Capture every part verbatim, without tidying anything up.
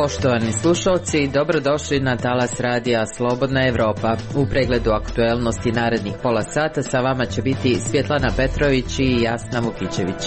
Poštovani slušalci, dobrodošli na talas radija Slobodna Evropa. U pregledu aktuelnosti narednih pola sata sa vama će biti Svjetlana Petrović i Jasna Vukićević.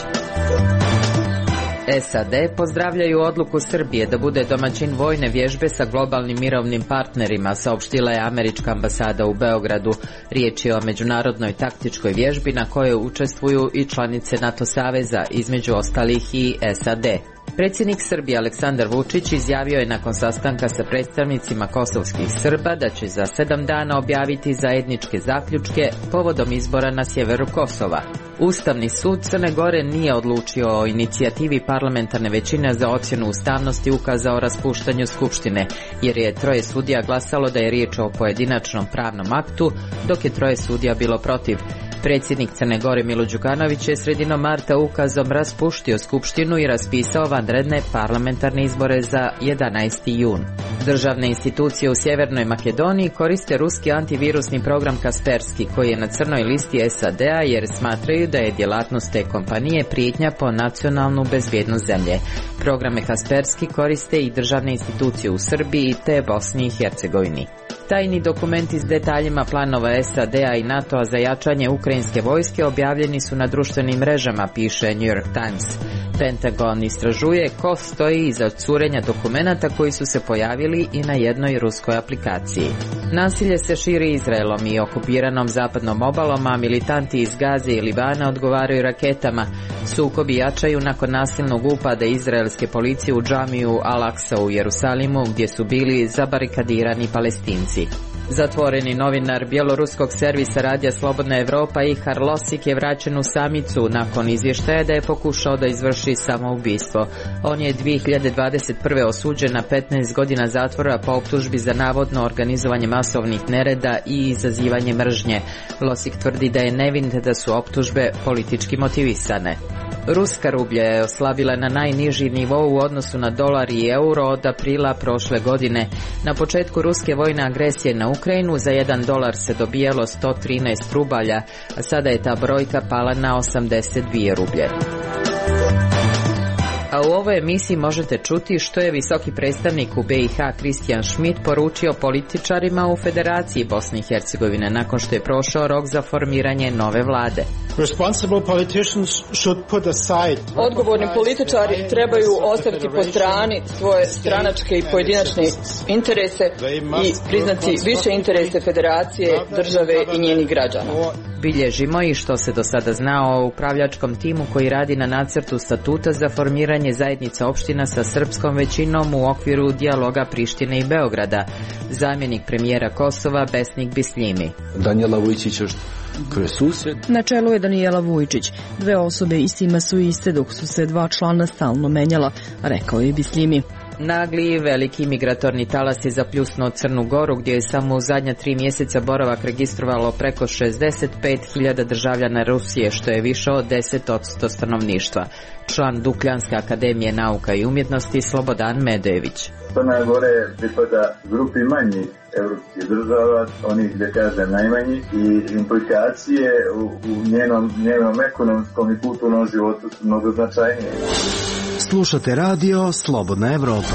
S A D pozdravljaju odluku Srbije da bude domaćin vojne vježbe sa globalnim mirovnim partnerima, saopštila je američka ambasada u Beogradu. Riječ je o međunarodnoj taktičkoj vježbi na kojoj učestvuju i članice NATO saveza, između ostalih i S A D. Predsjednik Srbije Aleksandar Vučić izjavio je nakon sastanka sa predstavnicima kosovskih Srba da će za sedam dana objaviti zajedničke zaključke povodom izbora na sjeveru Kosova. Ustavni sud Crne Gore nije odlučio o inicijativi parlamentarne većine za ocjenu ustavnosti ukaza o raspuštanju Skupštine, jer je troje sudija glasalo da je riječ o pojedinačnom pravnom aktu, dok je troje sudija bilo protiv. Predsjednik Crne Gore Milo Đukanović je sredinom marta ukazom raspuštio Skupštinu i raspisao vanredne parlamentarne izbore za jedanaesti jun. Državne institucije u Sjevernoj Makedoniji koriste ruski antivirusni program Kaspersky, koji je na crnoj listi S A D-a jer smatraju da je djelatnost te kompanije prijetnja po nacionalnu bezbjednost zemlje. Programe Kaspersky koriste i državne institucije u Srbiji te Bosni i Hercegovini. Tajni dokumenti s detaljima planova S A D-a i NATO-a za jačanje ukrajinske vojske objavljeni su na društvenim mrežama, piše New York Times. Pentagon istražuje ko stoji iza curenja dokumenata koji su se pojavili i na jednoj ruskoj aplikaciji. Nasilje se širi Izraelom i okupiranom zapadnom obalom, a militanti iz Gaze i Libana odgovaraju raketama. Sukobi jačaju nakon nasilnog upada izraelske policije u džamiju Al-Aqsa u Jerusalimu, gdje su bili zabarikadirani Palestinci. Zatvoreni novinar bjeloruskog servisa radija Slobodna Evropa Ihar Losik je vraćen u samicu nakon izvještaja da je pokušao da izvrši samoubistvo. On je dvije hiljade dvadeset prve osuđen na petnaest godina zatvora po optužbi za navodno organizovanje masovnih nereda i izazivanje mržnje. Losik tvrdi da je nevin te da su optužbe politički motivisane. Ruska rublja je oslabila na najniži nivou u odnosu na dolar i euro od aprila prošle godine. Na početku ruske vojne agresije na Ukrajinu za jedan dolar se dobijalo sto trinaest rubalja, a sada je ta brojka pala na osamdeset dvije rublje. A u ovoj emisiji možete čuti što je visoki predstavnik u B i H Christian Schmidt poručio političarima u Federaciji Bosne i Hercegovine nakon što je prošao rok za formiranje nove vlade. Odgovorni političari trebaju ostaviti po strani svoje stranačke i pojedinačne interese i priznati više interese Federacije, države i njenih građana. Bilježimo i što se do sada zna o upravljačkom timu koji radi na nacrtu statuta za formiranje zajednica opština sa srpskom većinom u okviru dijaloga Prištine i Beograda. Zamjenik premijera Kosova Besnik Bisljimi. Danijela Vujčića. Na čelu je Danijela Vujčić. Dve osobe istima su iste dok su se dva člana stalno menjala, rekao je Bisljimi. Nagli i veliki migratorni talas je zapljusnuo Crnu Goru, gdje je samo u zadnja tri mjeseca boravak registrovalo preko šezdeset pet hiljada državljana Rusije, što je više od deset posto stanovništva. Član Dukljanske akademije nauka i umjetnosti Slobodan Medojević. Crna Gore pripada grupi manjih evropskih država, onih gdje kaže najmanji, i implikacije u, u njenom, njenom ekonomskom i kulturnom životu su mnogo značajnije. Slušate radio Slobodna Evropa.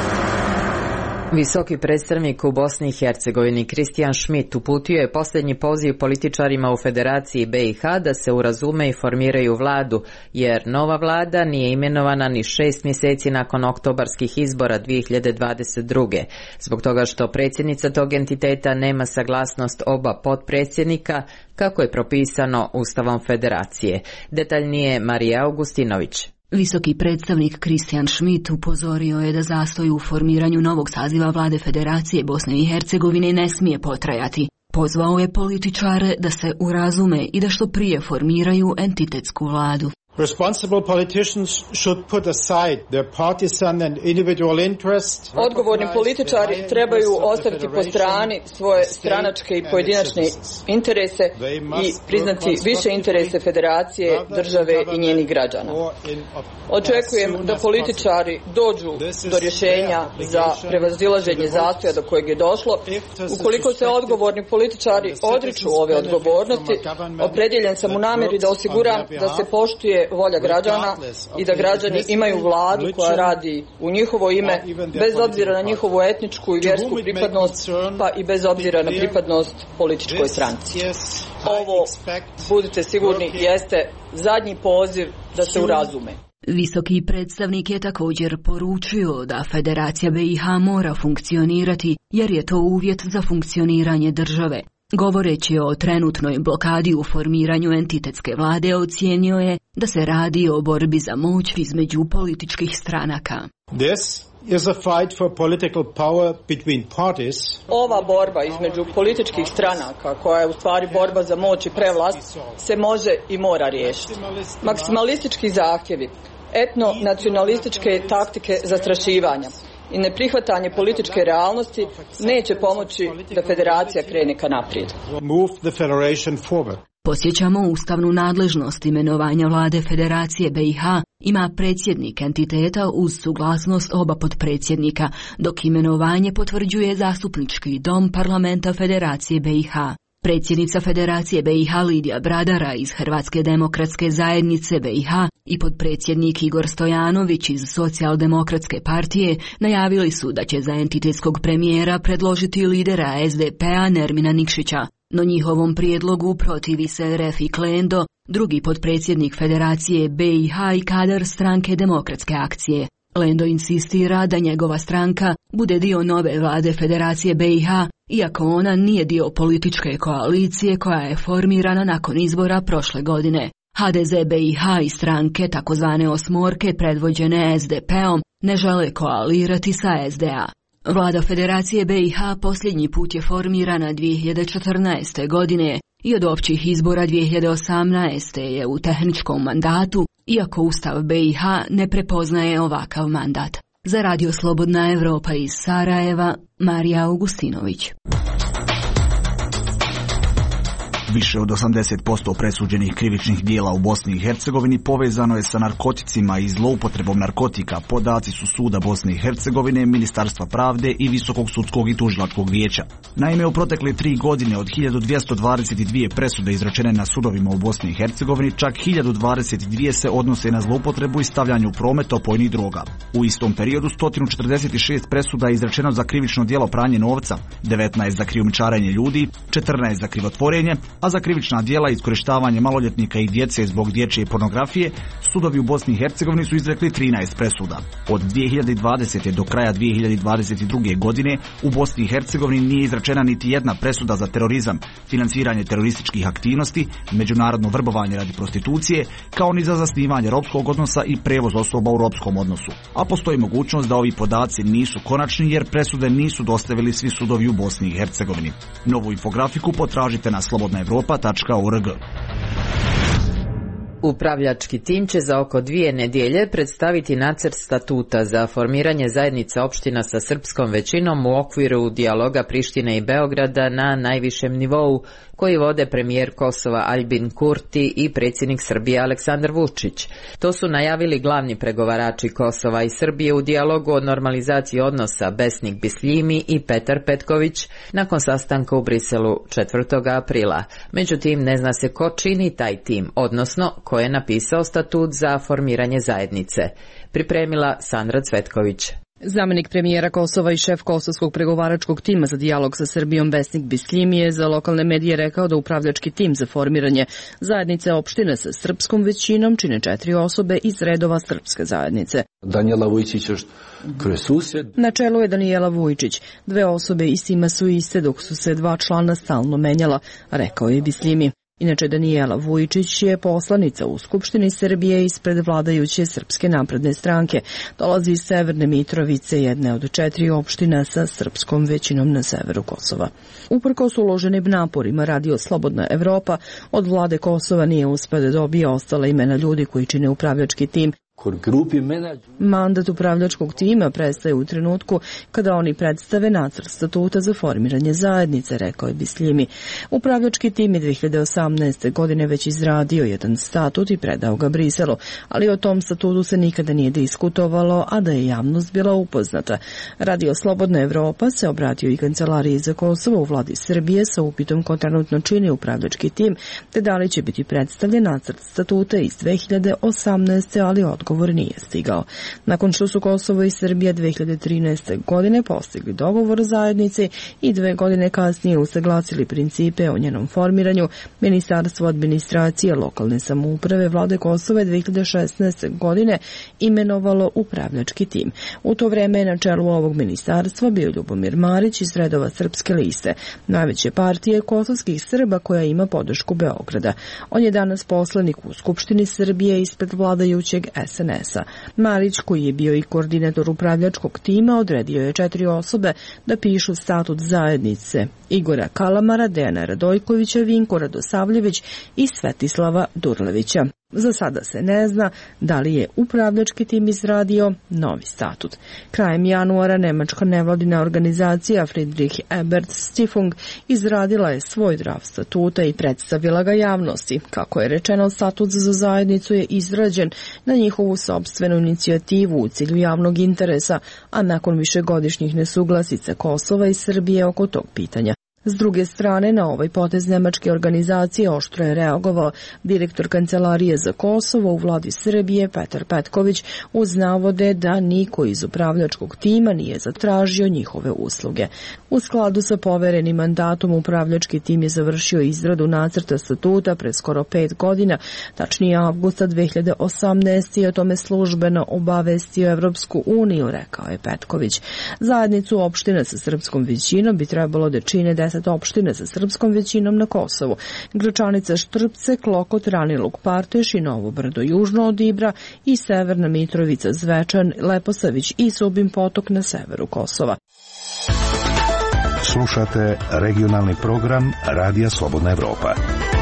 Visoki predstavnik u Bosni i Hercegovini Christian Schmidt uputio je posljednji poziv političarima u Federaciji B i H da se urazume i formiraju vladu, jer nova vlada nije imenovana ni šest mjeseci nakon oktobarskih izbora dvije hiljade dvadeset druge. Zbog toga što predsjednica tog entiteta nema saglasnost oba potpredsjednika, kako je propisano Ustavom Federacije. Detaljnije Marija Augustinović. Visoki predstavnik Christian Schmidt upozorio je da zastoj u formiranju novog saziva vlade Federacije Bosne i Hercegovine ne smije potrajati. Pozvao je političare da se urazume i da što prije formiraju entitetsku vladu. Responsible politicians should put aside their partisan and individual interests. Odgovorni političari trebaju ostaviti po strani svoje stranačke i pojedinačne interese i priznati više interese Federacije, države i njenih građana. Očekujem da političari dođu do rješenja za prevazilaženje zastoja do kojeg je došlo. Ukoliko se odgovorni političari odriču ove odgovornosti, opredjeljen sam u namjeri da osiguram da se poštuje bude volja građana i da građani imaju vladu koja radi u njihovo ime, bez obzira na njihovu etničku i vjersku pripadnost, pa i bez obzira na pripadnost političkoj stranci. Ovo, budite sigurni, jeste zadnji poziv da se urazume. Visoki predstavnik je također poručio da Federacija B i H mora funkcionirati jer je to uvjet za funkcioniranje države. Govoreći o trenutnoj blokadi u formiranju entitetske vlade, ocijenio je da se radi o borbi za moć između političkih stranaka. This is a fight for political power between parties. Ova borba između političkih stranaka, koja je u stvari borba za moć i prevlast, se može i mora riješiti. Maksimalistički zahtjevi, etno-nacionalističke taktike zastrašivanja i neprihvatanje političke realnosti neće pomoći da federacija krene ka naprijed. Posjećamo ustavnu nadležnost imenovanja vlade Federacije B i H ima predsjednik entiteta uz suglasnost oba potpredsjednika, dok imenovanje potvrđuje zastupnički dom parlamenta Federacije B i H. Predsjednica Federacije B i H Lidija Bradara iz Hrvatske demokratske zajednice B i H i potpredsjednik Igor Stojanović iz Socijaldemokratske partije najavili su da će za entitetskog premijera predložiti lidera S D P-a Nermina Nikšića, no njihovom prijedlogu protivi se Refik Lendo, drugi potpredsjednik Federacije B i H i kadar stranke Demokratske akcije. Lendo insistira da njegova stranka bude dio nove vlade Federacije B i H, iako ona nije dio političke koalicije koja je formirana nakon izbora prošle godine. H D Z B i H i stranke, takozvane osmorke predvođene S D P-om, ne žele koalirati sa S D A. Vlada Federacije B i H posljednji put je formirana dvije hiljade četrnaeste. godine i od općih izbora dvije hiljade osamnaeste. je u tehničkom mandatu, iako Ustav B i H ne prepoznaje ovakav mandat. Za Radio Slobodna Evropa iz Sarajeva, Marija Augustinović. Više od osamdeset posto presuđenih krivičnih dijela u Bosni i Hercegovini povezano je sa narkoticima i zloupotrebom narkotika, podaci su Suda Bosne i Hercegovine, Ministarstva pravde i Visokog sudskog i tužilačkog vijeća. Naime, u protekle tri godine od hiljadu dvjesto dvadeset dvije presude izrečene na sudovima u Bosni i Hercegovini, čak hiljadu dvadeset dvije se odnose na zloupotrebu i stavljanje u promet opojnih droga. U istom periodu sto četrdeset šest presuda je izrečeno za krivično djelo pranje novca, devetnaest za krijumčarenje ljudi, četrnaest za krivotvorenje, a za krivična djela iskorištavanje maloljetnika i djece zbog dječje pornografije sudovi u Bosni i Hercegovini su izrekli trinaest presuda. Od dvije hiljade dvadesete. do kraja dvije hiljade dvadeset druge. godine u Bosni i Hercegovini nije izrečena niti jedna presuda za terorizam, financiranje terorističkih aktivnosti, međunarodno vrbovanje radi prostitucije, kao ni za zasnivanje ropskog odnosa i prevoz osoba u ropskom odnosu. A postoji mogućnost da ovi podaci nisu konačni jer presude nisu dostavili svi sudovi u Bosni i Hercegovini. Novu infografiku potražite na slobodna evropa tačka org. Upravljački tim će za oko dvije nedjelje predstaviti nacrt statuta za formiranje zajednice opština sa srpskom većinom u okviru dijaloga Prištine i Beograda na najvišem nivou koji vode premijer Kosova Aljbin Kurti i predsjednik Srbije Aleksandar Vučić. To su najavili glavni pregovarači Kosova i Srbije u dijalogu o normalizaciji odnosa Besnik Bisljimi i Petar Petković nakon sastanka u Briselu četvrtog aprila. Međutim, ne zna se ko čini taj tim, odnosno ko je napisao statut za formiranje zajednice. Pripremila Sandra Cvetković. Zamenik premijera Kosova i šef kosovskog pregovaračkog tima za dijalog sa Srbijom Besnik Bisljimi je za lokalne medije rekao da upravljački tim za formiranje zajednice opštine sa srpskom većinom čine četiri osobe iz redova srpske zajednice. Danijela Vujčića, koji je susjed. Na čelu je Danijela Vujčić. Dve osobe iz tima su iste dok su se dva člana stalno menjala, rekao je Bisljimi. Inače, Danijela Vujčić je poslanica u Skupštini Srbije ispred vladajuće Srpske napredne stranke. Dolazi iz Severne Mitrovice, jedne od četiri opština sa srpskom većinom na severu Kosova. Uprkos uloženim naporima Radio Slobodna Evropa, od vlade Kosova nije uspeo da dobije ostala imena ljudi koji čine upravljački tim Mandat upravljačkog tima prestaje u trenutku kada oni predstave nacrt statuta za formiranje zajednice, rekao je Bislimi. Upravljački tim je dve hiljade osamnaeste. godine već izradio jedan statut i predao ga Briselu, ali o tom statutu se nikada nije diskutovalo, a da je javnost bila upoznata. Radio Slobodna Evropa se obratio i Kancelariji za Kosovo u vladi Srbije sa upitom ko trenutno čini upravljački tim, te da li će biti predstavljen nacrt statuta iz dve hiljade osamnaeste. ali odgovor nije stigao. Nakon što su Kosovo i Srbija dve hiljade trinaeste. godine postigli dogovor o zajednici i dve godine kasnije usaglasili principe o njenom formiranju, Ministarstvo administracije lokalne samouprave vlade Kosova je dve hiljade šesnaeste. godine imenovalo upravljački tim. U to vreme je na čelu ovog ministarstva bio Ljubomir Marić iz redova Srpske liste, najveće partije kosovskih Srba koja ima podršku Beograda. On je danas poslanik u Skupštini Srbije ispred vladajućeg es en es a. Marić, koji je bio i koordinator upravljačkog tima, odredio je četiri osobe da pišu statut zajednice: Igora Kalamara, Dejana Radojkovića, Vinko Radosavljević i Svetislava Durlevića. Za sada se ne zna da li je upravljački tim izradio novi statut. Krajem januara nemačka nevladina organizacija Friedrich Ebert Stiftung izradila je svoj draft statuta i predstavila ga javnosti. Kako je rečeno, statut za zajednicu je izrađen na njihovu sopstvenu inicijativu u cilju javnog interesa, a nakon višegodišnjih nesuglasica Kosova i Srbije oko tog pitanja. S druge strane, na ovaj potez nemačke organizacije oštro je reagovao direktor Kancelarije za Kosovo u vladi Srbije Petar Petković uz navode da niko iz upravljačkog tima nije zatražio njihove usluge. U skladu sa poverenim mandatom upravljački tim je završio izradu nacrta statuta pre skoro pet godina, tačnije avgusta dve hiljade osamnaeste. i o tome službeno obavestio Evropsku uniju, rekao je Petković. Zajednicu opština sa srpskom većinom bi trebalo da čine deset opštine sa srpskom većinom na Kosovu: Gračanica, Štrpce, Klokot, Raniluk, Parteš i Novo Brdo južno od Ibra i Severna Mitrovica, Zvečan, Leposavić i Subin Potok na severu Kosova. Slušate regionalni program Radija Slobodna Evropa.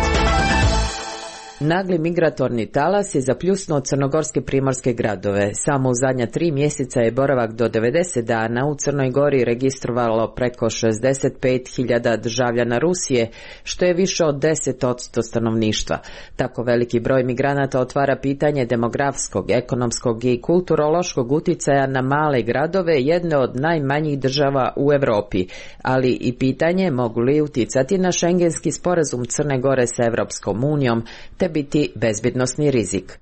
Nagli migratorni talas je zapljusnuo crnogorske primorske gradove. Samo u zadnja tri mjeseca je boravak do devedeset dana u Crnoj Gori registrovalo preko šezdeset pet hiljada državljana Rusije, što je više od deset posto stanovništva. Tako veliki broj migranata otvara pitanje demografskog, ekonomskog i kulturološkog uticaja na male gradove jedne od najmanjih država u Europi, ali i pitanje mogu li uticati na šengenski sporazum Crne Gore sa Evropskom unijom, te biti bezbednosni rizik.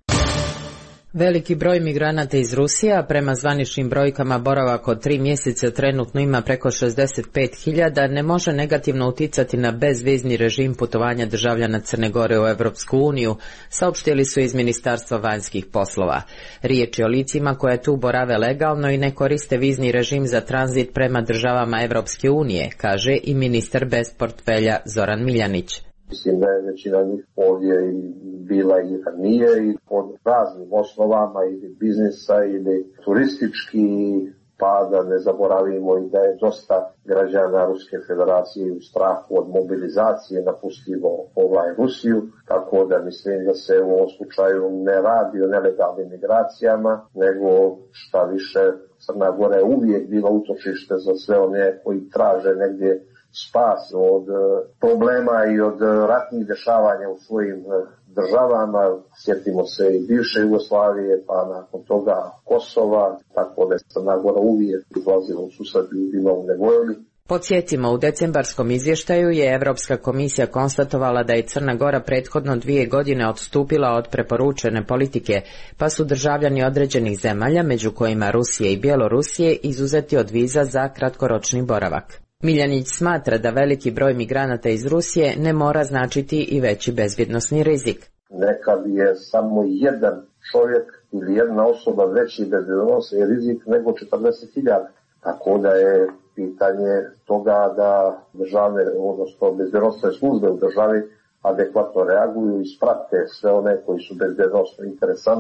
Veliki broj migranata iz Rusije, a prema zvaničnim brojkama boravak od tri mjeseca trenutno ima preko šezdeset pet hiljada, ne može negativno uticati na bezvizni režim putovanja državljana Crne Gore u Evropsku uniju, saopštili su iz Ministarstva vanjskih poslova. Riječ je o licima koje tu borave legalno i ne koriste vizni režim za tranzit prema državama Evropske unije, kaže i ministar bez portfelja Zoran Miljanić. Mislim da je većina njih ovdje bila i nije i pod raznim osnovama ili biznisa ili turistički, pa da ne zaboravimo i da je dosta građana Ruske federacije u strahu od mobilizacije napustilo ovaj Rusiju, tako da mislim da se u ovom slučaju ne radi o nelegalnim migracijama, nego šta više Crna Gora je uvijek bila utočište za sve one koji traže negdje spas od problema i od ratnih dešavanja u svojim državama. Sjetimo se i bivše Jugoslavije, pa nakon toga Kosova, tako da je Crna Gora uvijek izlazila u susret ljudima u nevolji. Podsjetimo, u decembarskom izvještaju je Evropska komisija konstatovala da je Crna Gora prethodno dvije godine odstupila od preporučene politike, pa su državljani određenih zemalja, među kojima Rusije i Bjelorusije, izuzeti od viza za kratkoročni boravak. Miljanić smatra da veliki broj migranata iz Rusije ne mora značiti i veći bezbjednosni rizik. Nekad je samo jedan čovjek ili jedna osoba veći bezbjednosni rizik nego četrdeset hiljada. Tako da je pitanje toga da državne, odnosno bezbjednosne službe u državi adekvatno reaguju i sprate sve one koji su bezbjednosno interesantni.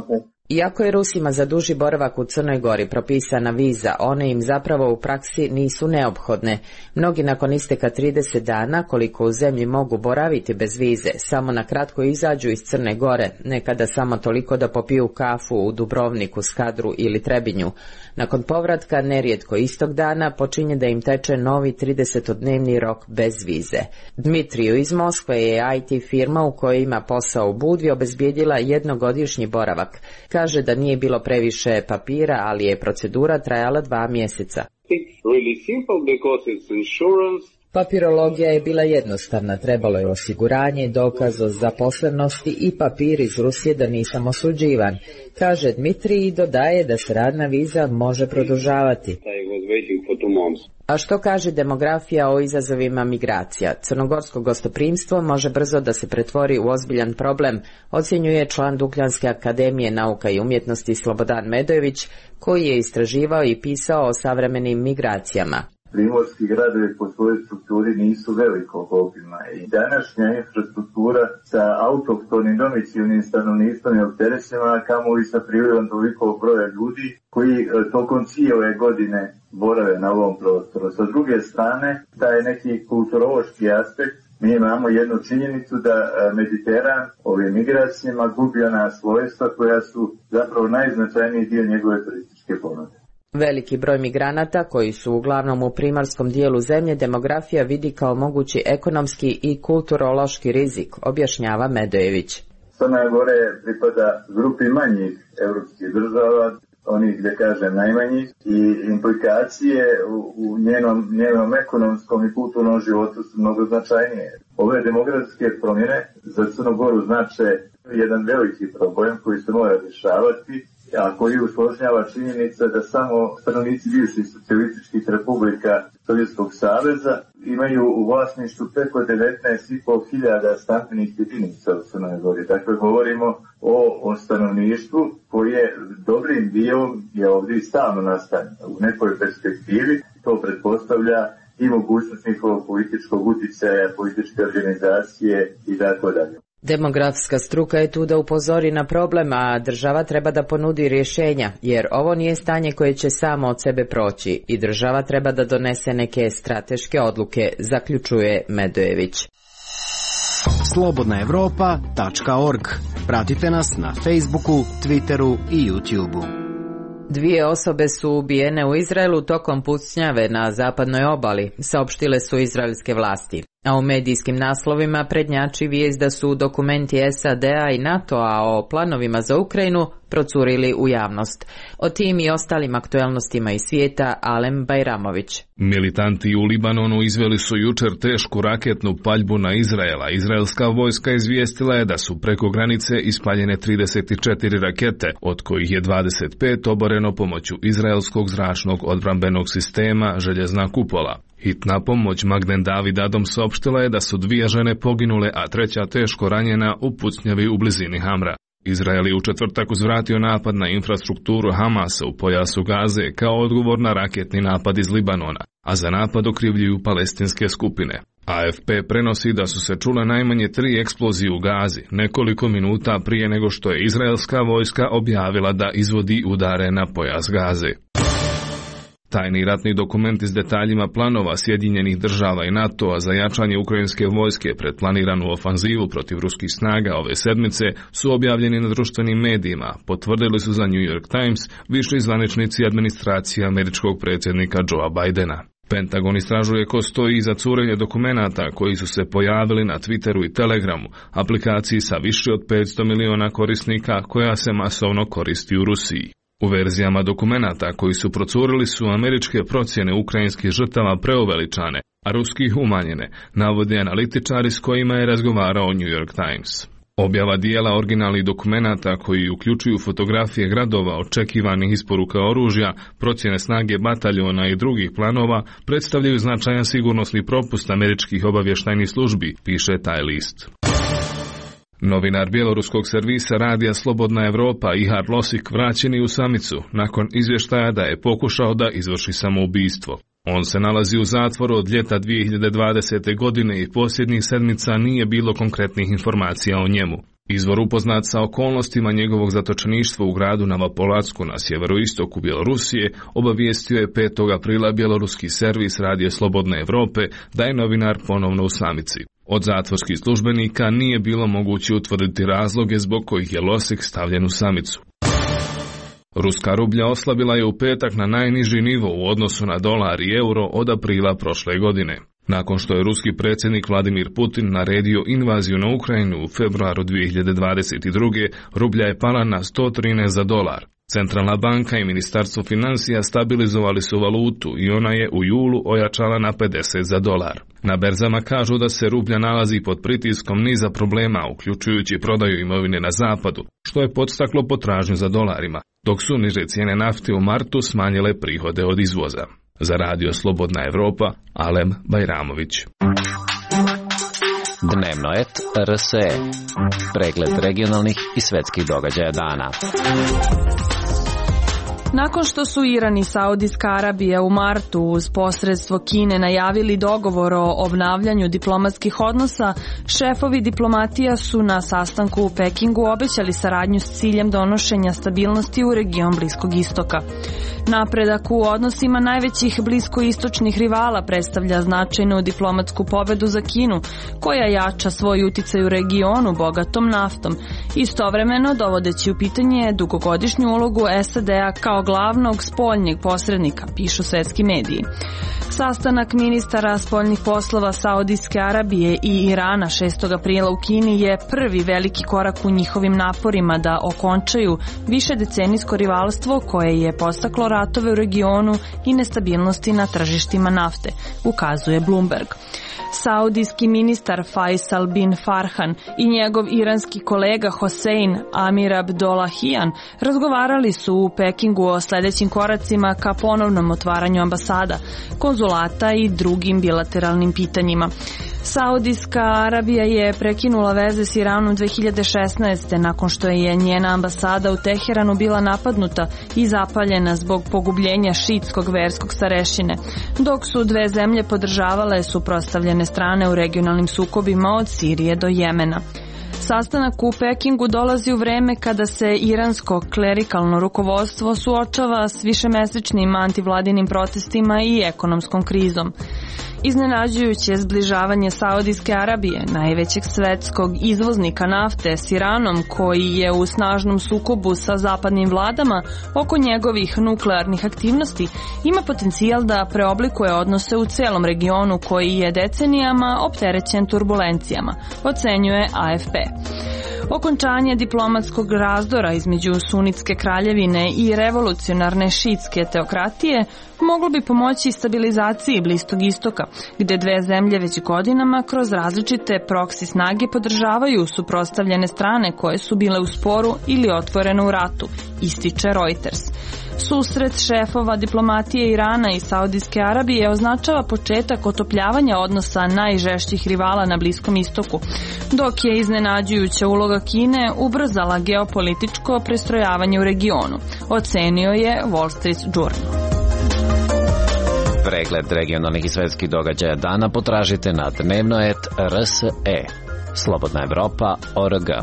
Iako je Rusima za duži boravak u Crnoj Gori propisana viza, one im zapravo u praksi nisu neophodne. Mnogi nakon isteka trideset dana, koliko u zemlji mogu boraviti bez vize, samo na kratko izađu iz Crne Gore, nekada samo toliko da popiju kafu u Dubrovniku, Skadru ili Trebinju. Nakon povratka, nerijetko istog dana, počinje da im teče novi tridesetodnevni rok bez vize. Dmitriju iz Moskve je I T firma u kojoj ima posao u Budvi obezbijedila jednogodišnji boravak. Kaže da nije bilo previše papira, ali je procedura trajala dva mjeseca. Papirologija je bila jednostavna, trebalo je osiguranje, dokaz o zaposlenosti i papir iz Rusije da nisam osuđivan. Kaže Dmitrij i dodaje da se radna viza može produžavati. A što kaže demografija o izazovima migracija? Crnogorsko gostoprimstvo može brzo da se pretvori u ozbiljan problem, ocjenjuje član Dukljanske akademije nauka i umjetnosti Slobodan Medojević, koji je istraživao i pisao o savremenim migracijama. Primorski gradovi po svojoj strukturi nisu velikog obima i današnja infrastruktura sa autohtonim domicilnim stanovništvom je opterećena, kamoli sa prilivom tolikog broja ljudi koji tokom cijele godine borave na ovom prostoru. Sa druge strane, taj neki kulturološki aspekt, mi imamo jednu činjenicu da Mediteran ovim migracijama gubi ona svojstva koja su zapravo najznačajniji dio njegove turističke ponude. Veliki broj migranata, koji su uglavnom u primorskom dijelu zemlje, demografija vidi kao mogući ekonomski i kulturološki rizik, objašnjava Medojević. Crna Gora pripada grupi manjih evropskih država, onih gdje kažem najmanjih, i implikacije u, u njenom, njenom ekonomskom i kulturnom životu su mnogo značajnije. Ove demografske promjene za Crnu Goru znače jedan veliki problem koji se mora rješavati, a koji usložnjava činjenica da samo stanovnici bivših socijalističkih republika Sovjetskog saveza imaju u vlasništvu preko devetnaest i pol hiljada stambenih jedinica u Crnoj Gori. Dakle, govorimo o, o stanovništvu koje dobrim dijelom je ovdje i stalno nastanjeno. U nekoj perspektivi to pretpostavlja i mogućnost njihovog političkog utjecaja, političke organizacije i tako dalje. Demografska struka je tu da upozori na problem, a država treba da ponudi rješenja, jer ovo nije stanje koje će samo od sebe proći i država treba da donese neke strateške odluke, zaključuje Medojević. slobodna evropa tačka org. Pratite nas na Facebooku, Twitteru i YouTubeu. Dvije osobe su ubijene u Izraelu tokom pucnjave na zapadnoj obali, saopštile su izraelske vlasti. A u medijskim naslovima prednjači vijest da su dokumenti S A D-a i NATO-a o planovima za Ukrajinu procurili u javnost. O tim i ostalim aktualnostima iz svijeta Alem Bajramović. Militanti u Libanonu izveli su jučer tešku raketnu paljbu na Izraela. Izraelska vojska izvijestila je da su preko granice ispaljene trideset četiri rakete, od kojih je dvadeset pet oboreno pomoću izraelskog zračnog odbrambenog sistema Željezna kupola. Hitna pomoć Magden David Adom saopštila je da su dvije žene poginule, a treća teško ranjena u pucnjavi u blizini Hamra. Izrael je u četvrtak uzvratio napad na infrastrukturu Hamasa u pojasu Gaze kao odgovor na raketni napad iz Libanona, a za napad okrivljuju palestinske skupine. A F P prenosi da su se čule najmanje tri eksplozije u Gazi, nekoliko minuta prije nego što je izraelska vojska objavila da izvodi udare na pojas Gaze. Tajni ratni dokumenti s detaljima planova Sjedinjenih država i NATO-a za jačanje ukrajinske vojske pred planiranu ofanzivu protiv ruskih snaga ove sedmice su objavljeni na društvenim medijima, potvrdili su za New York Times viši zvaničnici administracije američkog predsjednika Joea Bidena. Pentagon istražuje ko stoji iza curenja dokumenata koji su se pojavili na Twitteru i Telegramu, aplikaciji sa više od petsto miliona korisnika koja se masovno koristi u Rusiji. U verzijama dokumenata koji su procurili su američke procjene ukrajinskih žrtava preuveličane, a ruskih umanjene, navode analitičari s kojima je razgovarao New York Times. Objava dijela originalnih dokumenata koji uključuju fotografije gradova, očekivanih isporuka oružja, procjene snage bataljona i drugih planova predstavljaju značajan sigurnosni propust američkih obavještajnih službi, piše taj list. Novinar bjeloruskog servisa radija Slobodna Evropa Ihar Losik vraćen je u samicu nakon izvještaja da je pokušao da izvrši samoubistvo. On se nalazi u zatvoru od ljeta dvije hiljade dvadesete godine i posljednjih sedmica nije bilo konkretnih informacija o njemu. Izvor upoznat sa okolnostima njegovog zatočeništva u gradu Novopolacku na sjeveroistoku Bjelorusije obavijestio je petog aprila bjeloruski servis Radio Slobodne Evrope da je novinar ponovno u samici. Od zatvorskih službenika nije bilo moguće utvrditi razloge zbog kojih je Losik stavljen u samicu. Ruska rublja oslabila je u petak na najniži nivo u odnosu na dolar i euro od aprila prošle godine. Nakon što je ruski predsjednik Vladimir Putin naredio invaziju na Ukrajinu u februaru dvije hiljade dvadeset druge. rublja je pala na sto trinaest za dolar. Centralna banka i Ministarstvo financija stabilizovali su valutu i ona je u julu ojačala na pedeset za dolar. Na berzama kažu da se rublja nalazi pod pritiskom niza problema, uključujući prodaju imovine na zapadu, što je podstaklo potražnju za dolarima, dok su niže cijene nafte u martu smanjile prihode od izvoza. Za Radio Slobodna Evropa, Alem Bajramović. Dnevno et R S E. Pregled regionalnih i svetskih događaja dana. Nakon što su Iran i Saudijska Arabija u martu uz posredstvo Kine najavili dogovor o obnavljanju diplomatskih odnosa, šefovi diplomatija su na sastanku u Pekingu obećali saradnju s ciljem donošenja stabilnosti u region Bliskog istoka. Napredak u odnosima najvećih bliskoistočnih rivala predstavlja značajnu diplomatsku pobedu za Kinu, koja jača svoj uticaj u regionu bogatom naftom, istovremeno dovodeći u pitanje dugogodišnju ulogu S A D-a kao glavnog spoljnjeg posrednika, pišu svetski mediji. Sastanak ministara spoljnih poslova Saudijske Arabije i Irana šestog aprila u Kini je prvi veliki korak u njihovim naporima da okončaju višedecenijsko rivalstvo koje je podstaklo ratove u regionu i nestabilnosti na tržištima nafte, ukazuje Bloomberg. Saudijski ministar Faisal bin Farhan i njegov iranski kolega Hossein Amir Abdollahian razgovarali su u Pekingu o sljedećim koracima ka ponovnom otvaranju ambasada, konzulata i drugim bilateralnim pitanjima. Saudijska Arabija je prekinula veze s Iranom dve hiljade šesnaeste. nakon što je njena ambasada u Teheranu bila napadnuta i zapaljena zbog pogubljenja šiitskog verskog starešine, dok su dve zemlje podržavale suprotstavljene strane u regionalnim sukobima od Sirije do Jemena. Sastanak u Pekingu dolazi u vreme kada se iransko klerikalno rukovodstvo suočava s višemesečnim antivladinim protestima i ekonomskom krizom. Iznenađujuće zbližavanje Saudijske Arabije, najvećeg svetskog izvoznika nafte, s Iranom, koji je u snažnom sukobu sa zapadnim vladama oko njegovih nuklearnih aktivnosti, ima potencijal da preoblikuje odnose u celom regionu koji je decenijama opterećen turbulencijama, ocenjuje A F P. Okončanje diplomatskog razdora između sunitske kraljevine i revolucionarne šiitske teokratije moglo bi pomoći stabilizaciji Bliskog istoka, gde dve zemlje već godinama kroz različite proksi snage podržavaju suprotstavljene strane koje su bile u sporu ili otvorene u ratu, ističe Reuters. Susret šefova diplomatije Irana i Saudijske Arabije označava početak otopljavanja odnosa najžešćih rivala na Bliskom istoku, dok je iznenađujuća uloga Kine ubrzala geopolitičko prestrojavanje u regionu, ocenio je Wall Street Journal. Pregled regionalnih i svetskih događaja dana potražite na dnevno et R S E. Slobodna Evropa O R G.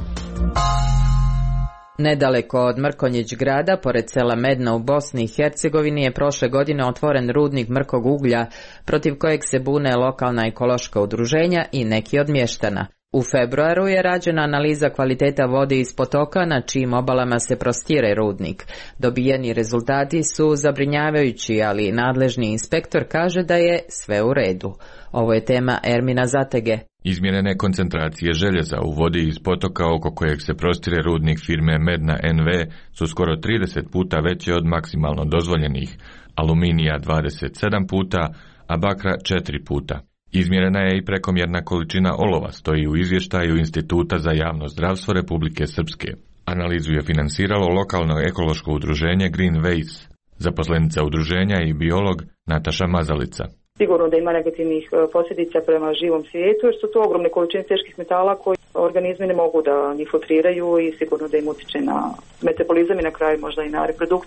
Nedaleko od Mrkonjić grada, pored sela Medna u Bosni i Hercegovini, je prošle godine otvoren rudnik mrkog uglja, protiv kojeg se bune lokalna ekološka udruženja i neki od mještana. U februaru je rađena analiza kvaliteta vode iz potoka na čijim obalama se prostire rudnik. Dobijeni rezultati su zabrinjavajući, ali nadležni inspektor kaže da je sve u redu. Ovo je tema Ermina Zatege. Izmjerene koncentracije željeza u vodi iz potoka oko kojeg se prostire rudnik firme Medna N V su skoro trideset puta veće od maksimalno dozvoljenih, aluminija dvadeset sedam puta, a bakra četiri puta. Izmjerena je i prekomjerna količina olova, stoji u izvještaju Instituta za javno zdravstvo Republike Srpske. Analizu je finansiralo lokalno ekološko udruženje Green Ways. Zaposlenica udruženja i biolog Nataša Mazalica. Sigurno da ima negativnih posljedica prema živom svijetu, jer su to ogromne količine teških metala koji organizmi ne mogu da njih filtriraju i sigurno da im utiče na metabolizam i na kraju možda i na reprodukciju.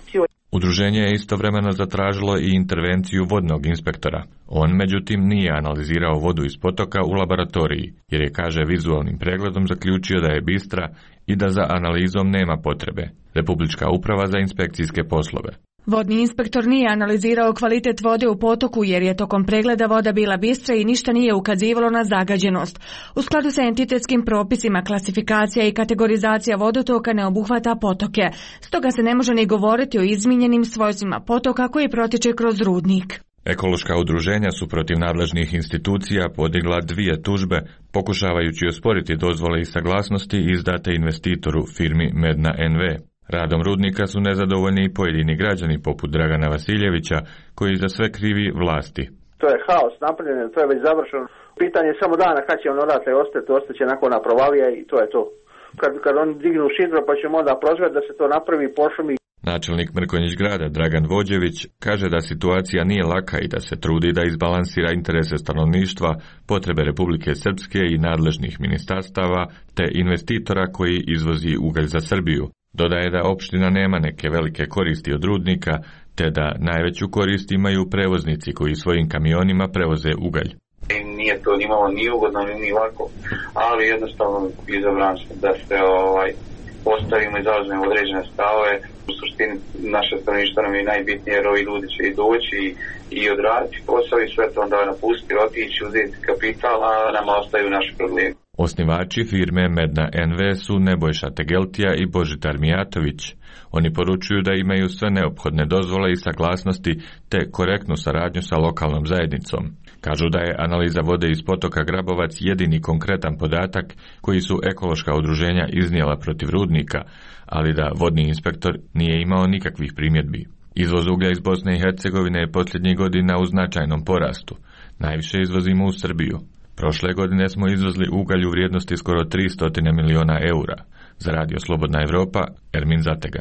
Udruženje je istovremeno zatražilo i intervenciju vodnog inspektora. On, međutim, nije analizirao vodu iz potoka u laboratoriji, jer je, kaže, vizualnim pregledom zaključio da je bistra i da za analizom nema potrebe. Republička uprava za inspekcijske poslove. Vodni inspektor nije analizirao kvalitet vode u potoku jer je tokom pregleda voda bila bistra i ništa nije ukazivalo na zagađenost. U skladu sa entitetskim propisima klasifikacija i kategorizacija vodotoka ne obuhvata potoke, stoga se ne može ni govoriti o izmijenjenim svojstvima potoka koji protiče kroz rudnik. Ekološka udruženja su protiv nadležnih institucija podigla dvije tužbe, pokušavajući osporiti dozvole i saglasnosti izdate investitoru firmi Medna en ve. Radom rudnika su nezadovoljni i pojedini građani poput Dragana Vasiljevića, koji za sve krivi vlasti. To je haos napravljen, to je već završeno. Pitanje je samo dana kad će on odatle ostati, ostaće nakon na provalija i to je to. Kad, kad oni dignu šidro pa ćemo onda prozvati da se to napravi i pošumi. Načelnik Mrkonjić grada Dragan Vođević kaže da situacija nije laka i da se trudi da izbalansira interese stanovništva, potrebe Republike Srpske i nadležnih ministarstava te investitora koji izvozi ugalj za Srbiju. Dodaje da opština nema neke velike koristi od rudnika, te da najveću korist imaju prevoznici koji svojim kamionima prevoze ugalj. Nije to ni malo ni ugodno, ni lako, ali jednostavno izabran smo da se ovaj, postavimo i zauzmemo određene stavove. U suštini naše stanovništvo nam je najbitnije jer ovi ljudi će i doći i, i odraditi posao i sve to onda napustiti, otići, uzeti kapital, a nama ostaju naši problemi. Osnivači firme Medna en ve su Nebojša Tegeltija i Božitar Mijatović. Oni poručuju da imaju sve neophodne dozvole i saglasnosti te korektnu saradnju sa lokalnom zajednicom. Kažu da je analiza vode iz potoka Grabovac jedini konkretan podatak koji su ekološka udruženja iznijela protiv rudnika, ali da vodni inspektor nije imao nikakvih primjedbi. Izvoz uglja iz Bosne i Hercegovine je posljednjih godina u značajnom porastu. Najviše izvozimo u Srbiju. Prošle godine smo izvozili ugalj u vrijednosti skoro tristo miliona eura. Za Radio Slobodna Evropa, Ermin Zatega.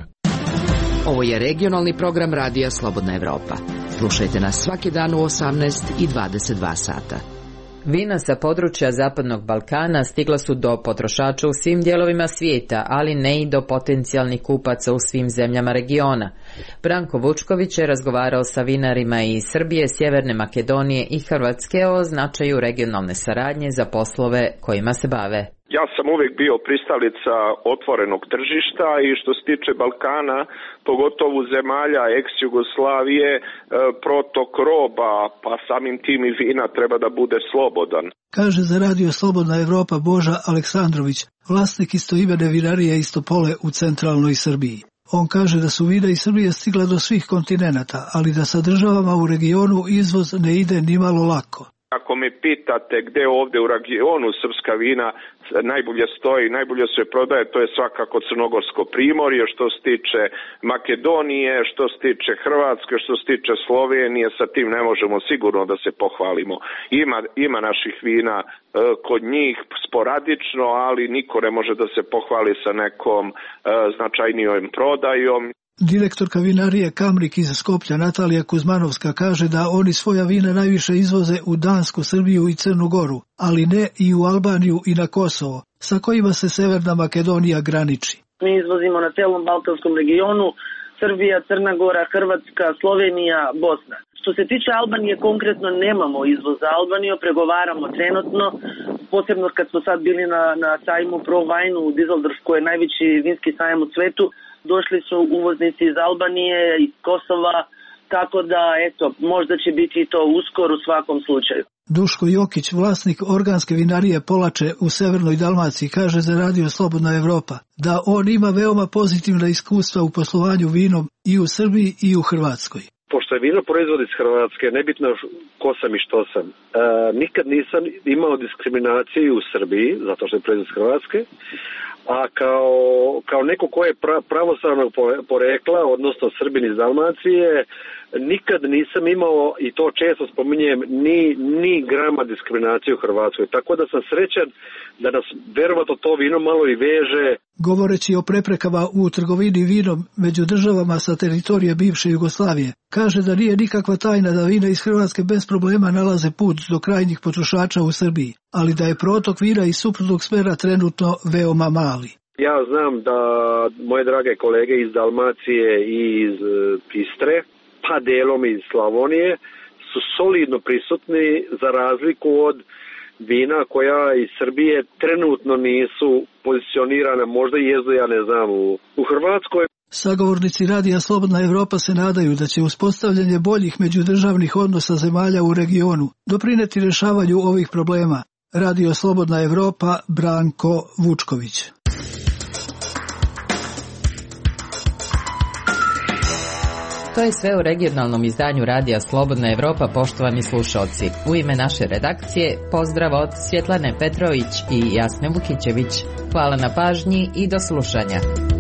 Ovo je regionalni program Radija Slobodna Evropa. Slušajte nas svaki dan u osamnaest i dvadeset dva sata. Vina sa područja Zapadnog Balkana stigla su do potrošača u svim dijelovima svijeta, ali ne i do potencijalnih kupaca u svim zemljama regiona. Branko Vučković je razgovarao sa vinarima iz Srbije, Sjeverne Makedonije i Hrvatske o značaju regionalne saradnje za poslove kojima se bave. Ja sam uvijek bio pristalica otvorenog tržišta i što se tiče Balkana, pogotovo zemalja ex-Jugoslavije, protok roba, pa samim tim i vina treba da bude slobodan. Kaže za Radio Slobodna Evropa Boža Aleksandrović, vlasnik istoimene vinarije iz Topole u centralnoj Srbiji. On kaže da su vina iz Srbije stigla do svih kontinenata, ali da sa državama u regionu izvoz ne ide ni malo lako. Ako me pitate gde ovdje u regionu srpska vina najbolje stoji, najbolje se prodaje, to je svakako Crnogorsko primorje, što se tiče Makedonije, što se tiče Hrvatske, što se tiče Slovenije, sa tim ne možemo sigurno da se pohvalimo. Ima, ima naših vina e, kod njih sporadično, ali niko ne može da se pohvali sa nekom e, značajnijom prodajom. Direktorka vinarije Kamrik iz Skoplja Natalija Kuzmanovska kaže da oni svoja vina najviše izvoze u Dansku, Srbiju i Crnu Goru, ali ne i u Albaniju i na Kosovo, sa kojima se Severna Makedonija graniči. Mi izvozimo na celom Balkanskom regionu, Srbija, Crna Gora, Hrvatska, Slovenija, Bosna. Što se tiče Albanije, konkretno nemamo izvoz za Albaniju, pregovaramo trenutno, posebno kad smo sad bili na, na sajmu Pro Wine u Düsseldorf, koji je najveći vinski sajam u svetu. Došli su uvoznici iz Albanije, iz Kosova, tako da, eto, možda će biti to uskoro u svakom slučaju. Duško Jokić, vlasnik organske vinarije Polače u Severnoj Dalmaciji, kaže za Radio Slobodna Evropa da on ima veoma pozitivna iskustva u poslovanju vinom i u Srbiji i u Hrvatskoj. Pošto je vino proizvod iz Hrvatske, nebitno ko sam i što sam, e, nikad nisam imao diskriminaciju u Srbiji, zato što je proizvod iz Hrvatske, a kao, kao neko ko je pra, pravoslavnog porekla, odnosno Srbin iz Dalmacije, nikad nisam imao, i to često spominjem, ni, ni grama diskriminacije u Hrvatskoj. Tako da sam srećan da nas verovatno to vino malo i veže. Govoreći o preprekama u trgovini vinom među državama sa teritorije bivše Jugoslavije, kaže da nije nikakva tajna da vina iz Hrvatske bez problema nalaze put do krajnjih potrošača u Srbiji, ali da je protok vina iz suprotnog smera trenutno veoma mali. Ja znam da moje drage kolege iz Dalmacije i iz Istre, pa delom iz Slavonije, su solidno prisutni za razliku od vina koja iz Srbije trenutno nisu pozicionirana, možda i jesu, ja ne znam, u, u Hrvatskoj. Sagovornici Radija Slobodna Evropa se nadaju da će uspostavljanje boljih međudržavnih odnosa zemalja u regionu doprineti rješavanju ovih problema. Radio Slobodna Evropa, Branko Vučković. To je sve u regionalnom izdanju Radija Slobodna Evropa, poštovani slušalci. U ime naše redakcije, pozdrav od Svjetlane Petrović i Jasne Vukićević. Hvala na pažnji i do slušanja.